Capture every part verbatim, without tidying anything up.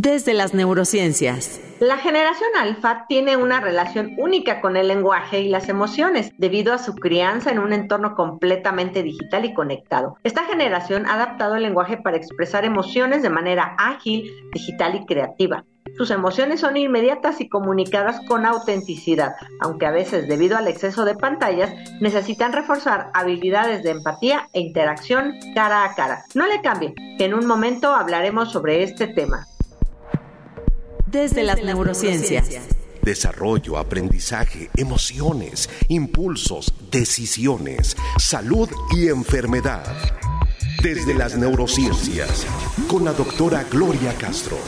Desde las neurociencias. La generación alfa tiene una relación única con el lenguaje y las emociones, debido a su crianza en un entorno completamente digital y conectado. Esta generación ha adaptado el lenguaje para expresar emociones de manera ágil, digital y creativa. Sus emociones son inmediatas y comunicadas con autenticidad, aunque a veces, debido al exceso de pantallas, necesitan reforzar habilidades de empatía e interacción cara a cara. No le cambie, que en un momento hablaremos sobre este tema. Desde las neurociencias. Desarrollo, aprendizaje, emociones, impulsos, decisiones, salud y enfermedad. Desde las neurociencias, con la doctora Gloria Castro.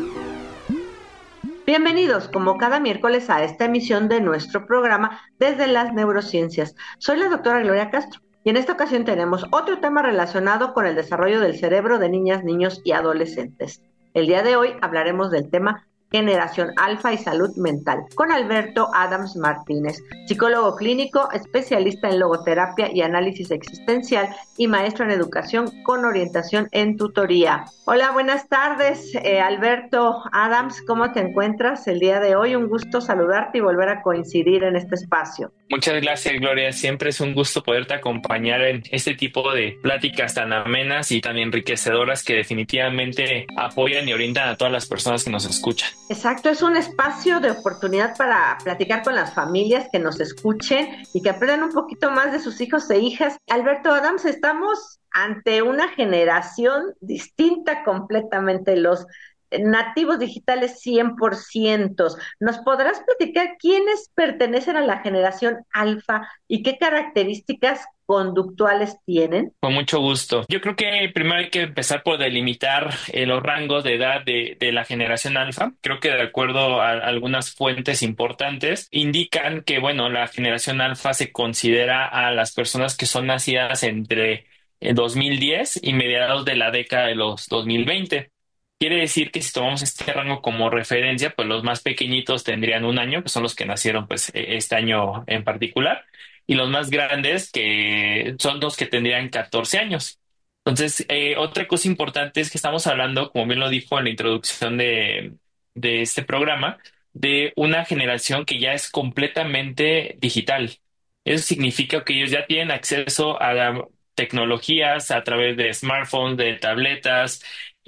Bienvenidos, como cada miércoles, a esta emisión de nuestro programa Desde las neurociencias. Soy la doctora Gloria Castro y en esta ocasión tenemos otro tema relacionado con el desarrollo del cerebro de niñas, niños y adolescentes. El día de hoy hablaremos del tema Generación Alfa y Salud Mental, con Alberto Adams Martínez, psicólogo clínico, especialista en logoterapia y análisis existencial y maestro en educación con orientación en tutoría. Hola, buenas tardes, eh, Alberto Adams, ¿cómo te encuentras el día de hoy? Un gusto saludarte y volver a coincidir en este espacio. Muchas gracias, Gloria. Siempre es un gusto poderte acompañar en este tipo de pláticas tan amenas y tan enriquecedoras que definitivamente apoyan y orientan a todas las personas que nos escuchan. Exacto, es un espacio de oportunidad para platicar con las familias que nos escuchen y que aprendan un poquito más de sus hijos e hijas. Alberto Adams, estamos ante una generación distinta completamente, los nativos digitales cien por ciento. ¿Nos podrás platicar quiénes pertenecen a la generación alfa y qué características conductuales tienen? Con mucho gusto. Yo creo que primero hay que empezar por delimitar eh, los rangos de edad de, de la generación alfa. Creo que de acuerdo a algunas fuentes importantes indican que, bueno, la generación alfa se considera a las personas que son nacidas entre el dos mil diez y mediados de la década de los dos mil veinte. Quiere decir que si tomamos este rango como referencia, pues los más pequeñitos tendrían un año, que son los que nacieron pues e- este año en particular, y los más grandes que son los que tendrían catorce años. Entonces, eh, otra cosa importante es que estamos hablando, como bien lo dijo en la introducción de, de este programa, de una generación que ya es completamente digital. Eso significa que ellos ya tienen acceso a tecnologías a través de smartphones, de tabletas,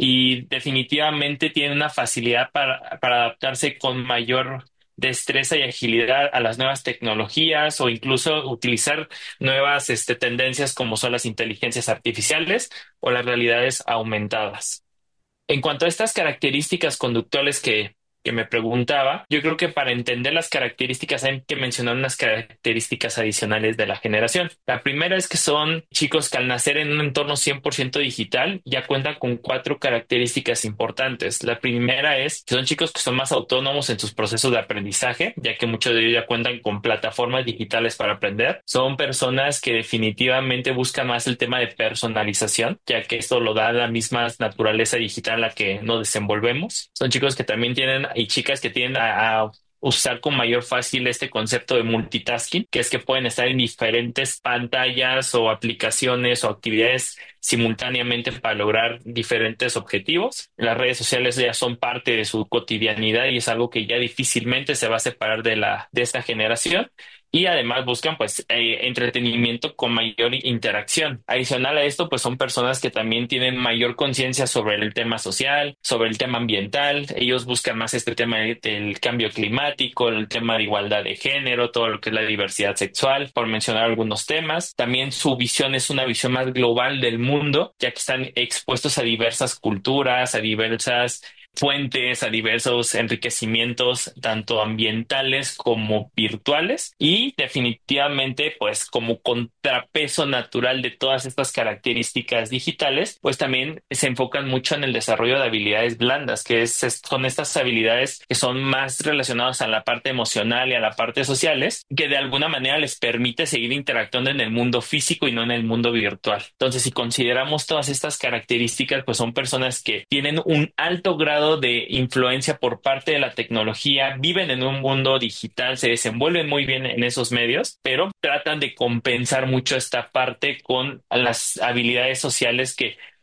y definitivamente tienen una facilidad para, para adaptarse con mayor destreza y agilidad a las nuevas tecnologías o incluso utilizar nuevas este, tendencias como son las inteligencias artificiales o las realidades aumentadas. En cuanto a estas características conductuales que, que me preguntaba, yo creo que para entender las características hay que mencionar unas características adicionales de la generación. La primera es que son chicos que al nacer en un entorno cien por ciento digital ya cuentan con cuatro características importantes. La primera es que son chicos que son más autónomos en sus procesos de aprendizaje, ya que muchos de ellos ya cuentan con plataformas digitales para aprender. Son personas que definitivamente buscan más el tema de personalización, ya que esto lo da la misma naturaleza digital en la que nos desenvolvemos. Son chicos que también tienen y chicas que tienden a, a usar con mayor fácil este concepto de multitasking, que es que pueden estar en diferentes pantallas o aplicaciones o actividades simultáneamente para lograr diferentes objetivos. Las redes sociales ya son parte de su cotidianidad y es algo que ya difícilmente se va a separar de la de esta generación. Y además buscan pues eh, entretenimiento con mayor interacción. Adicional a esto, pues son personas que también tienen mayor conciencia sobre el tema social, sobre el tema ambiental. Ellos buscan más este tema de- del cambio climático, el tema de igualdad de género, todo lo que es la diversidad sexual, por mencionar algunos temas. También su visión es una visión más global del mundo, ya que están expuestos a diversas culturas, a diversas fuentes, a diversos enriquecimientos, tanto ambientales como virtuales, y definitivamente, pues como contrapeso natural de todas estas características digitales, pues también se enfocan mucho en el desarrollo de habilidades blandas, que es, es- son estas habilidades que son más relacionadas a la parte emocional y a la parte sociales, que de alguna manera les permite seguir interactuando en el mundo físico y no en el mundo virtual. Entonces, si consideramos todas estas características, pues son personas que tienen un alto grado de influencia por parte de la tecnología, viven en un mundo digital, se desenvuelven muy bien en esos medios, pero tratan de compensar mucho esta parte con las habilidades sociales que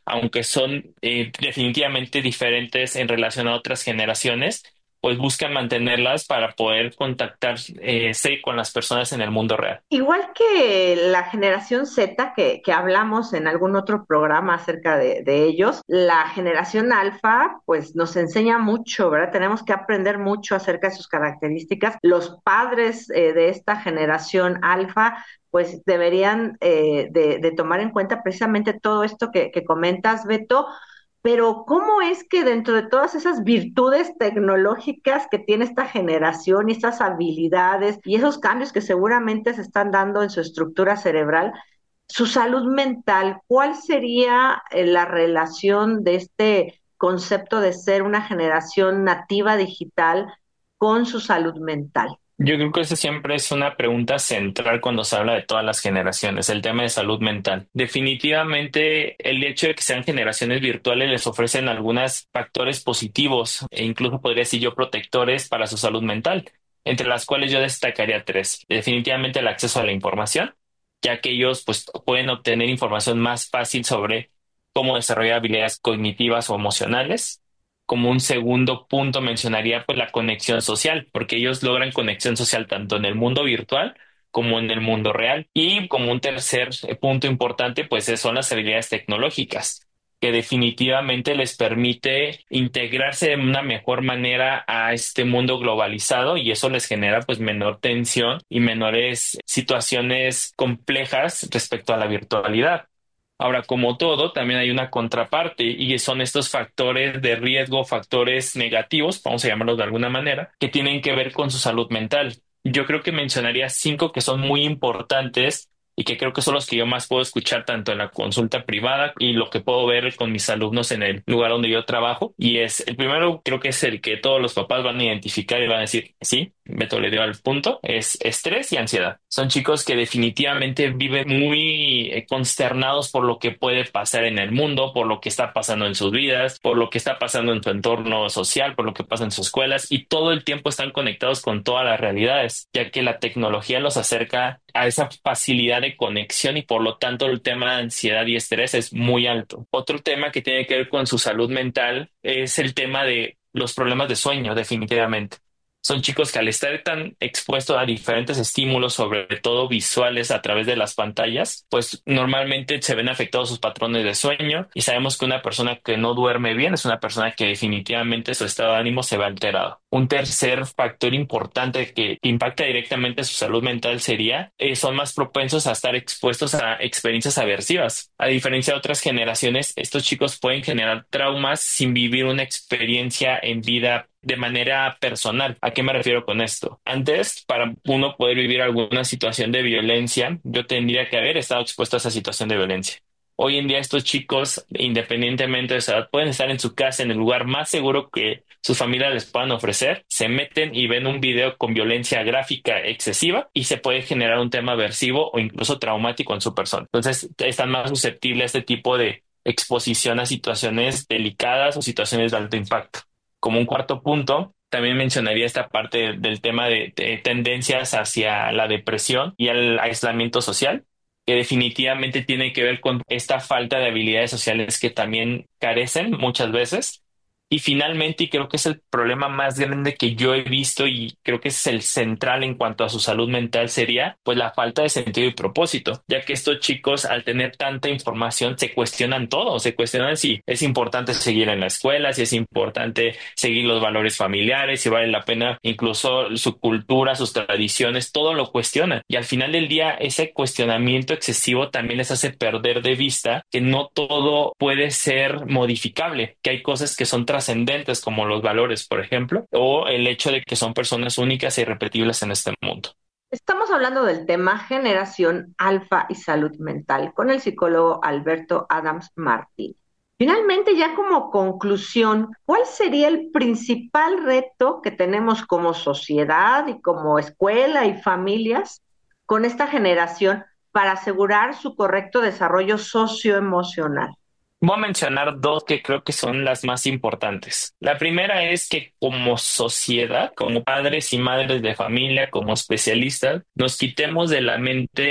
aunque son eh, definitivamente diferentes en relación a otras generaciones, pues buscan mantenerlas para poder contactarse con las personas en el mundo real. Igual que la generación Z, que, que hablamos en algún otro programa acerca de, de ellos, la generación alfa, pues nos enseña mucho, ¿verdad? Tenemos que aprender mucho acerca de sus características. Los padres eh, de esta generación alfa, pues deberían eh, de, de tomar en cuenta precisamente todo esto que, que comentas, Beto. Pero ¿cómo es que dentro de todas esas virtudes tecnológicas que tiene esta generación y estas habilidades y esos cambios que seguramente se están dando en su estructura cerebral, su salud mental, cuál sería eh, la relación de este concepto de ser una generación nativa digital con su salud mental? Yo creo que esa siempre es una pregunta central cuando se habla de todas las generaciones, el tema de salud mental. Definitivamente, el hecho de que sean generaciones virtuales les ofrecen algunos factores positivos e incluso podría decir yo protectores para su salud mental, entre las cuales yo destacaría tres. Definitivamente el acceso a la información, ya que ellos pues pueden obtener información más fácil sobre cómo desarrollar habilidades cognitivas o emocionales. Como un segundo punto mencionaría pues la conexión social, porque ellos logran conexión social tanto en el mundo virtual como en el mundo real. Y como un tercer eh, punto importante pues es- son las habilidades tecnológicas, que definitivamente les permite integrarse de una mejor manera a este mundo globalizado y eso les genera pues menor tensión y menores situaciones complejas respecto a la virtualidad. Ahora, como todo, también hay una contraparte y son estos factores de riesgo, factores negativos, vamos a llamarlos de alguna manera, que tienen que ver con su salud mental. Yo creo que mencionaría cinco que son muy importantes y que creo que son los que yo más puedo escuchar tanto en la consulta privada y lo que puedo ver con mis alumnos en el lugar donde yo trabajo. Y es, el primero creo que es el que todos los papás van a identificar y van a decir, sí, Beto le dio al punto, es estrés y ansiedad. Son chicos que definitivamente viven muy eh, consternados por lo que puede pasar en el mundo, por lo que está pasando en sus vidas, por lo que está pasando en su entorno social, por lo que pasa en sus escuelas y todo el tiempo están conectados con todas las realidades, ya que la tecnología los acerca a esa facilidad de conexión y por lo tanto el tema de ansiedad y estrés es muy alto. Otro tema que tiene que ver con su salud mental es el tema de los problemas de sueño, definitivamente. Son chicos que al estar tan expuestos a diferentes estímulos, sobre todo visuales a través de las pantallas, pues normalmente se ven afectados sus patrones de sueño y sabemos que una persona que no duerme bien es una persona que definitivamente su estado de ánimo se ve alterado. Un tercer factor importante que, que impacta directamente su salud mental sería, eh, son más propensos a estar expuestos a experiencias aversivas. A diferencia de otras generaciones, estos chicos pueden generar traumas sin vivir una experiencia en vida de manera personal. ¿A qué me refiero con esto? Antes, para uno poder vivir alguna situación de violencia, yo tendría que haber estado expuesto a esa situación de violencia. Hoy en día estos chicos, independientemente de su edad, pueden estar en su casa, en el lugar más seguro que sus familias les puedan ofrecer, se meten y ven un video con violencia gráfica excesiva y se puede generar un tema aversivo o incluso traumático en su persona. Entonces, están más susceptibles a este tipo de exposición a situaciones delicadas o situaciones de alto impacto. Como un cuarto punto, también mencionaría esta parte de- del tema de, de tendencias hacia la depresión y el aislamiento social, que definitivamente tiene que ver con esta falta de habilidades sociales que también carecen muchas veces. Y finalmente, y creo que es el problema más grande que yo he visto y creo que es el central en cuanto a su salud mental, sería pues la falta de sentido y propósito, ya que estos chicos al tener tanta información se cuestionan todo, se cuestionan si es importante seguir en la escuela, si es importante seguir los valores familiares, si vale la pena incluso su cultura, sus tradiciones, todo lo cuestionan. Y al final del día ese cuestionamiento excesivo también les hace perder de vista que no todo puede ser modificable, que hay cosas que son trascendentes como los valores, por ejemplo, o el hecho de que son personas únicas e irrepetibles en este mundo. Estamos hablando del tema generación alfa y salud mental con el psicólogo Alberto Adams Martín. Finalmente, ya como conclusión, ¿cuál sería el principal reto que tenemos como sociedad y como escuela y familias con esta generación para asegurar su correcto desarrollo socioemocional? Voy a mencionar dos que creo que son las más importantes. La primera es que como sociedad, como padres y madres de familia, como especialistas, nos quitemos de la mente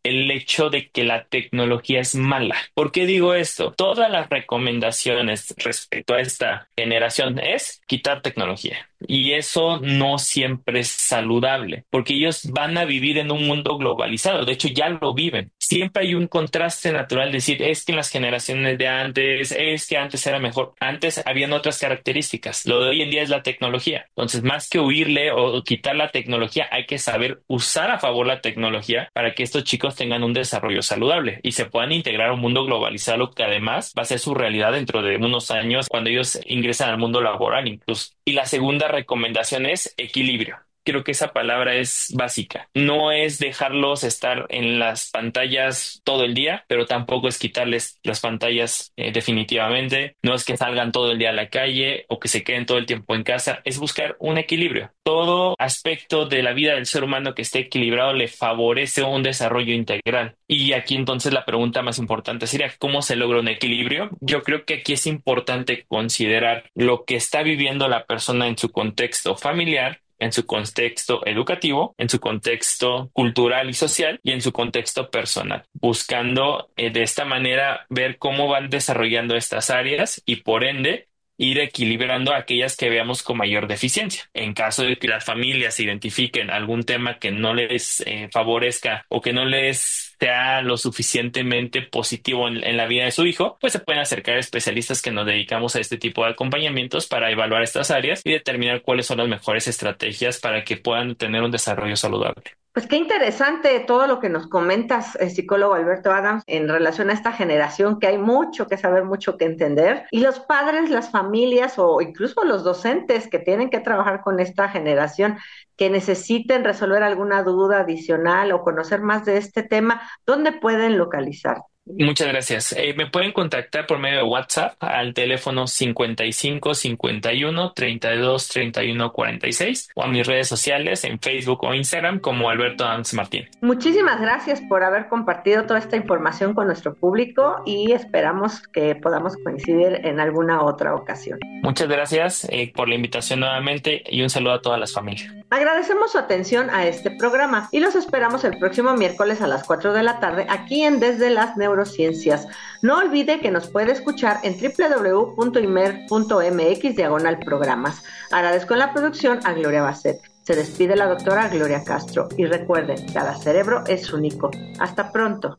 el hecho de que la tecnología es mala. ¿Por qué digo esto? Todas las recomendaciones respecto a esta generación es quitar tecnología. Y eso no siempre es saludable, porque ellos van a vivir en un mundo globalizado. De hecho, ya lo viven. Siempre hay un contraste natural, decir, es que en las generaciones de antes, es que antes era mejor. Antes habían otras características. Lo de hoy en día es la tecnología. Entonces, más que huirle o quitar la tecnología, hay que saber usar a favor la tecnología para que estos chicos tengan un desarrollo saludable y se puedan integrar a un mundo globalizado, que además va a ser su realidad dentro de unos años cuando ellos ingresan al mundo laboral incluso. Y la segunda recomendación es equilibrio. Creo que esa palabra es básica. No es dejarlos estar en las pantallas todo el día, pero tampoco es quitarles las pantallas eh, definitivamente. No es que salgan todo el día a la calle o que se queden todo el tiempo en casa. Es buscar un equilibrio. Todo aspecto de la vida del ser humano que esté equilibrado le favorece un desarrollo integral. Y aquí entonces la pregunta más importante sería, ¿cómo se logra un equilibrio? Yo creo que aquí es importante considerar lo que está viviendo la persona en su contexto familiar, en su contexto educativo, en su contexto cultural y social y en su contexto personal, buscando eh, de esta manera ver cómo van desarrollando estas áreas y por ende ir equilibrando aquellas que veamos con mayor deficiencia. En caso de que las familias identifiquen algún tema que no les eh, favorezca o que no les sea lo suficientemente positivo en, en la vida de su hijo, pues se pueden acercar a especialistas que nos dedicamos a este tipo de acompañamientos para evaluar estas áreas y determinar cuáles son las mejores estrategias para que puedan tener un desarrollo saludable. Pues qué interesante todo lo que nos comentas, el psicólogo Alberto Adams, en relación a esta generación, que hay mucho que saber, mucho que entender. Y los padres, las familias o incluso los docentes que tienen que trabajar con esta generación, que necesiten resolver alguna duda adicional o conocer más de este tema, ¿dónde pueden localizar? Muchas gracias. Eh, me pueden contactar por medio de WhatsApp al teléfono cincuenta y cinco cincuenta y uno treinta y dos treinta y uno cuarenta y seis o a mis redes sociales en Facebook o Instagram como Alberto Adams Martín. Muchísimas gracias por haber compartido toda esta información con nuestro público y esperamos que podamos coincidir en alguna otra ocasión. Muchas gracias eh, por la invitación nuevamente y un saludo a todas las familias. Agradecemos su atención a este programa y los esperamos el próximo miércoles a las cuatro de la tarde aquí en Desde las Neurociencias. No olvide que nos puede escuchar en doble u doble u doble u punto i m e r punto m x diagonal programas. Agradezco en la producción a Gloria Basset. Se despide la doctora Gloria Castro y recuerden, cada cerebro es único. Hasta pronto.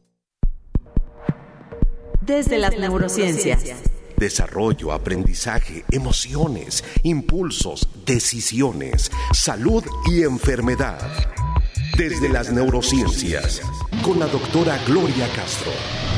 Desde las neurociencias. Desarrollo, aprendizaje, emociones, impulsos, decisiones, salud y enfermedad. Desde las neurociencias, con la doctora Gloria Castro.